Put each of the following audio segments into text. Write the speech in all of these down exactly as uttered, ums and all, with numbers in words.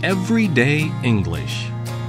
Everyday English.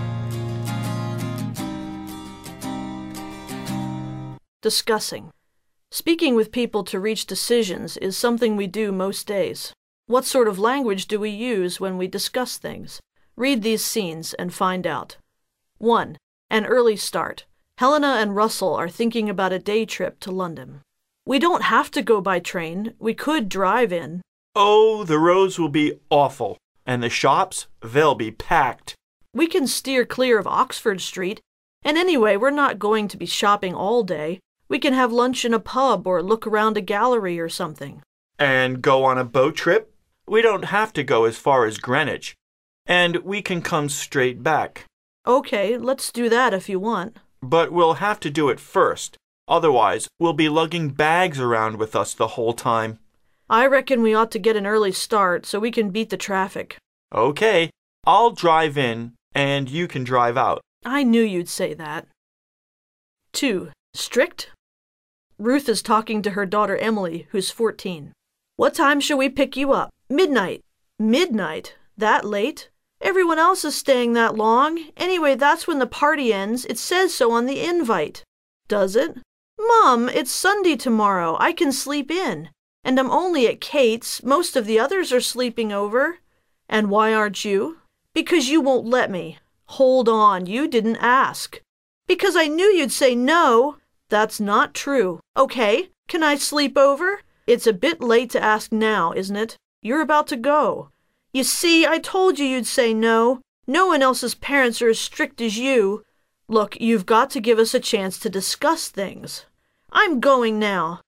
Discussing. Speaking with people to reach decisions is something we do most days. What sort of language do we use when we discuss things? Read these scenes and find out. one. An early start. Helena and Russell are thinking about a day trip to London. We don't have to go by train. We could drive in. Oh, the roads will be awful. And the shops, they'll be packed. We can steer clear of Oxford Street. And anyway, we're not going to be shopping all day. We can have lunch in a pub or look around a gallery or something. And go on a boat trip? We don't have to go as far as Greenwich. And we can come straight back. Okay, let's do that if you want. But we'll have to do it first. Otherwise, we'll be lugging bags around with us the whole time. I reckon we ought to get an early start so we can beat the traffic. Okay, I'll drive in and you can drive out. I knew you'd say that. two. Strict? Ruth is talking to her daughter Emily, who's fourteen. What time shall we pick you up? Midnight. Midnight? That late? Everyone else is staying that long. Anyway, that's when the party ends. It says so on the invite. Does it? Mom, it's Sunday tomorrow. I can sleep in. And I'm only at Kate's. Most of the others are sleeping over. And why aren't you? Because you won't let me. Hold on, you didn't ask. Because I knew you'd say no. That's not true. Okay, can I sleep over? It's a bit late to ask now, isn't it? You're about to go. You see, I told you you'd say no. No one else's parents are as strict as you. Look, you've got to give us a chance to discuss things. I'm going now.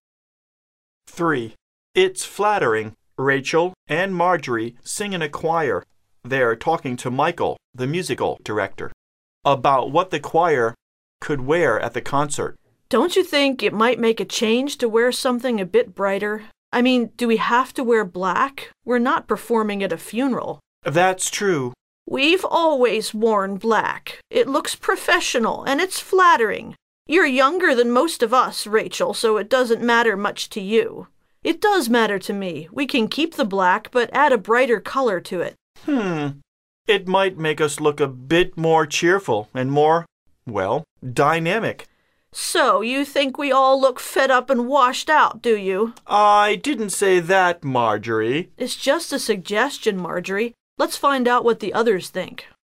three. It's flattering. Rachel and Marjorie sing in a choir. They're talking to Michael, the musical director, about what the choir could wear at the concert. Don't you think it might make a change to wear something a bit brighter? I mean, do we have to wear black? We're not performing at a funeral. That's true. We've always worn black. It looks professional and it's flattering. You're younger than most of us, Rachel, so it doesn't matter much to you. It does matter to me. We can keep the black, but add a brighter color to it. Hmm. It might make us look a bit more cheerful and more, well, dynamic. So, you think we all look fed up and washed out, do you? I didn't say that, Marjorie. It's just a suggestion, Marjorie. Let's find out what the others think.